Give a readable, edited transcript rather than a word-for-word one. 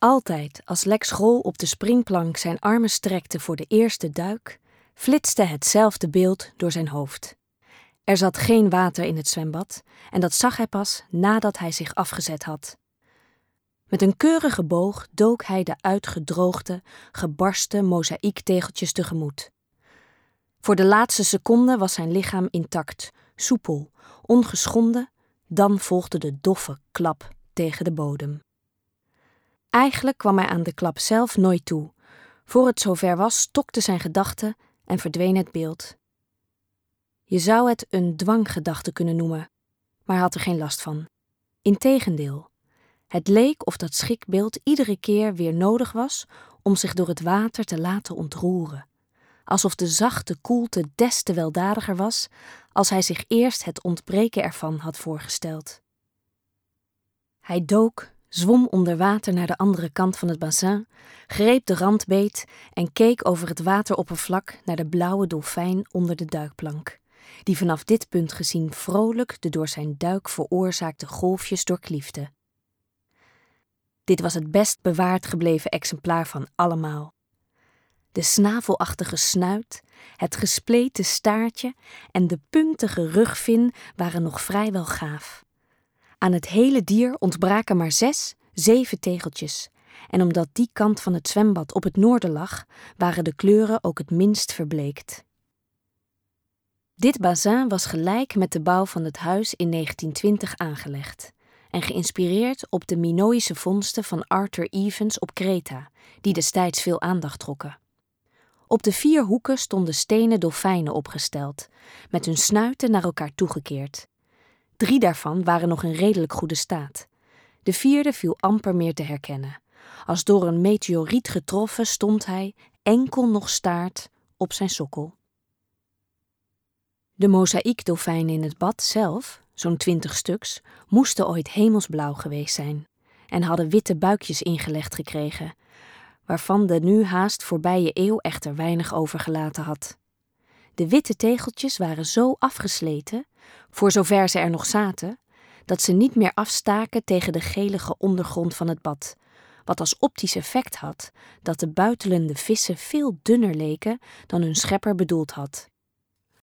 Altijd als Lex Grol op de springplank zijn armen strekte voor de eerste duik, flitste hetzelfde beeld door zijn hoofd. Er zat geen water in het zwembad en dat zag hij pas nadat hij zich afgezet had. Met een keurige boog dook hij de uitgedroogde, gebarsten mozaïektegeltjes tegemoet. Voor de laatste seconde was zijn lichaam intact, soepel, ongeschonden, dan volgde de doffe klap tegen de bodem. Eigenlijk kwam hij aan de klap zelf nooit toe. Voor het zover was, stokte zijn gedachte en verdween het beeld. Je zou het een dwanggedachte kunnen noemen, maar hij had er geen last van. Integendeel, het leek of dat schrikbeeld iedere keer weer nodig was om zich door het water te laten ontroeren. Alsof de zachte koelte des te weldadiger was als hij zich eerst het ontbreken ervan had voorgesteld. Hij dook, zwom onder water naar de andere kant van het bassin, greep de randbeet en keek over het wateroppervlak naar de blauwe dolfijn onder de duikplank, die vanaf dit punt gezien vrolijk de door zijn duik veroorzaakte golfjes doorkliefde. Dit was het best bewaard gebleven exemplaar van allemaal. De snavelachtige snuit, het gespleten staartje en de puntige rugvin waren nog vrijwel gaaf. Aan het hele dier ontbraken maar 6, 7 tegeltjes. En omdat die kant van het zwembad op het noorden lag, waren de kleuren ook het minst verbleekt. Dit bassin was gelijk met de bouw van het huis in 1920 aangelegd en geïnspireerd op de Minoïsche vondsten van Arthur Evans op Kreta, die destijds veel aandacht trokken. Op de 4 hoeken stonden stenen dolfijnen opgesteld, met hun snuiten naar elkaar toegekeerd. 3 daarvan waren nog in redelijk goede staat. De 4e viel amper meer te herkennen. Als door een meteoriet getroffen stond hij, enkel nog staart, op zijn sokkel. De mozaïekdolfijnen in het bad zelf, zo'n 20 stuks, moesten ooit hemelsblauw geweest zijn en hadden witte buikjes ingelegd gekregen, waarvan de nu haast voorbije eeuw echter weinig overgelaten had. De witte tegeltjes waren zo afgesleten, voor zover ze er nog zaten, dat ze niet meer afstaken tegen de gelige ondergrond van het bad, wat als optisch effect had dat de buitelende vissen veel dunner leken dan hun schepper bedoeld had.